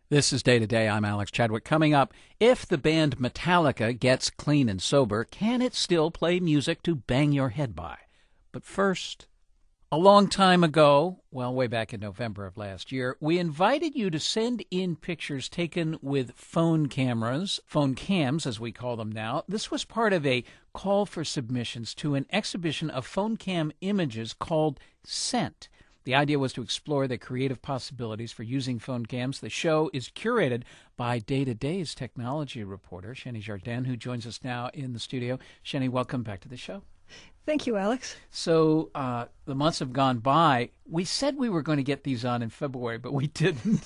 This is Day to Day. I'm Alex Chadwick. Coming up, if the band Metallica gets clean and sober, can it still play music to bang your head by? But first, a long time ago, well, way back in November of last year, we invited you to send in pictures taken with phone cameras, phone cams as we call them now. This was part of a call for submissions to an exhibition of phone cam images called Scent. The idea was to explore the creative possibilities for using phone cams. The show is curated by Day to Day's technology reporter, Sheni Jardin, who joins us now in the studio. Sheni, welcome back to the show. Thank you, Alex. So the months have gone by. We said we were going to get these on in February, but we didn't.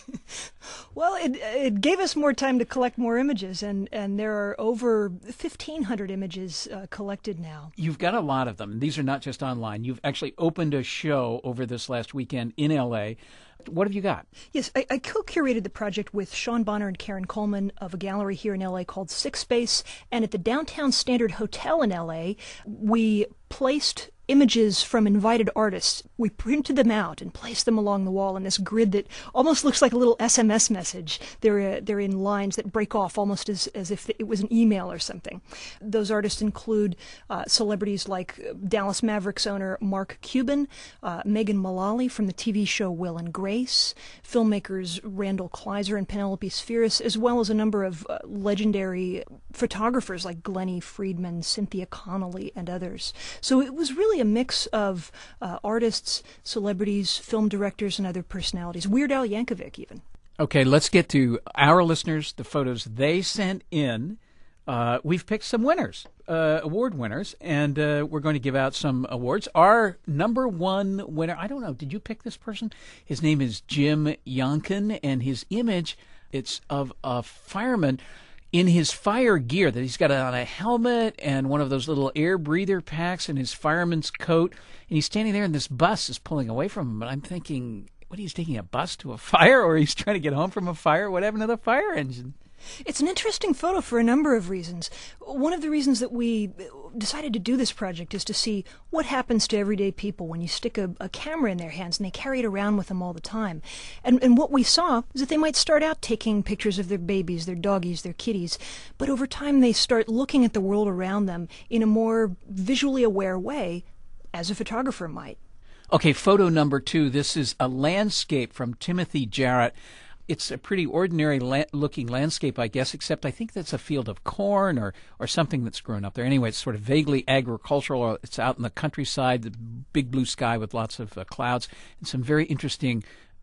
Well, it gave us more time to collect more images, and there are over 1,500 images collected now. You've got a lot of them. These are not just online. You've actually opened a show over this last weekend in L.A. What have you got? Yes, I co-curated the project with Sean Bonner and Karen Coleman of a gallery here in L.A. called Six Space, and at the Downtown Standard Hotel in L.A., we placed images from invited artists. We printed them out and placed them along the wall in this grid that almost looks like a little SMS message. They're in lines that break off almost as if it was an email or something. Those artists include celebrities like Dallas Mavericks owner Mark Cuban, Megan Mullally from the TV show Will and Grace, filmmakers Randall Kleiser and Penelope Spheris, as well as a number of legendary photographers like Glennie Friedman, Cynthia Connolly, and others. So it was really a mix of artists, celebrities, film directors, and other personalities. Weird Al Yankovic, even. Okay, let's get to our listeners, the photos they sent in. We've picked some winners, award winners, and we're going to give out some awards. Our number one winner, I don't know, did you pick this person? His name is Jim Yonkin, and his image, it's of a fireman in his fire gear, that he's got on a helmet and one of those little air breather packs and his fireman's coat, and he's standing there and this bus is pulling away from him. And I'm thinking, what, he's taking a bus to a fire, or he's trying to get home from a fire? What happened to the fire engine? It's an interesting photo for a number of reasons. One of the reasons that we decided to do this project is to see what happens to everyday people when you stick a camera in their hands and they carry it around with them all the time. And what we saw is that they might start out taking pictures of their babies, their doggies, their kitties, but over time they start looking at the world around them in a more visually aware way, as a photographer might. Okay, photo number 2. This is a landscape from Timothy Jarrett. It's a pretty ordinary looking landscape, I guess, except I think that's a field of corn or something that's grown up there. Anyway, it's sort of vaguely agricultural. It's out in the countryside, the big blue sky with lots of clouds, and some very interesting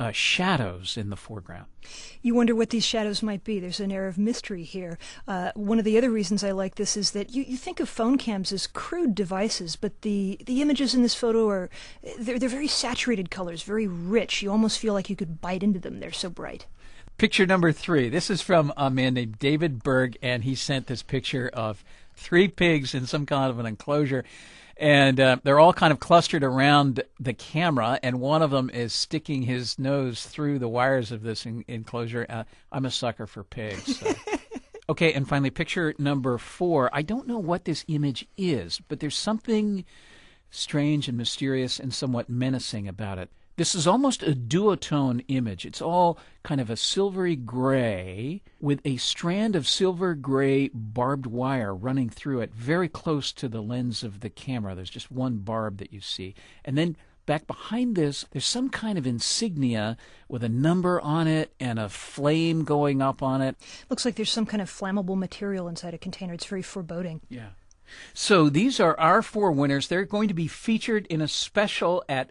shadows in the foreground. You wonder what these shadows might be. There's an air of mystery here. One of the other reasons I like this is that you think of phone cams as crude devices, but the images in this photo are they're very saturated colors, very rich. You almost feel like you could bite into them. They're so bright. Picture number 3. This is from a man named David Berg, and he sent this picture of 3 pigs in some kind of an enclosure. And they're all kind of clustered around the camera, and one of them is sticking his nose through the wires of this enclosure. I'm a sucker for pigs. So. Okay, and finally, picture number 4. I don't know what this image is, but there's something strange and mysterious and somewhat menacing about it. This is almost a duotone image. It's all kind of a silvery gray with a strand of silver gray barbed wire running through it very close to the lens of the camera. There's just one barb that you see. And then back behind this, there's some kind of insignia with a number on it and a flame going up on it. Looks like there's some kind of flammable material inside a container. It's very foreboding. Yeah. So these are our 4 winners. They're going to be featured in a special at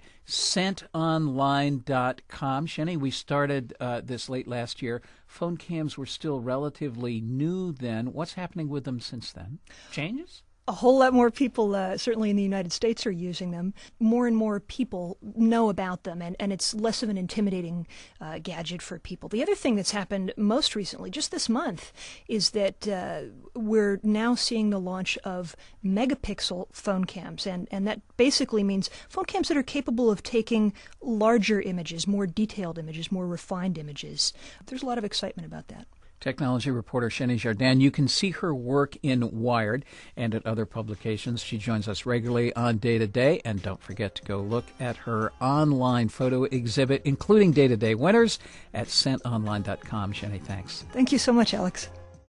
scentonline.com. Sheni, we started this late last year. Phone cams were still relatively new then. What's happening with them since then? Changes? A whole lot more people, certainly in the United States, are using them. More and more people know about them, and it's less of an intimidating gadget for people. The other thing that's happened most recently, just this month, is that we're now seeing the launch of megapixel phone cams, and that basically means phone cams that are capable of taking larger images, more detailed images, more refined images. There's a lot of excitement about that. technology reporter Sheni Jardin. You can see her work in Wired and at other publications. She joins us regularly on Day to Day, and don't forget to go look at her online photo exhibit, including Day to Day winners, at scentonline.com. Sheni, thanks. Thank you so much, Alex.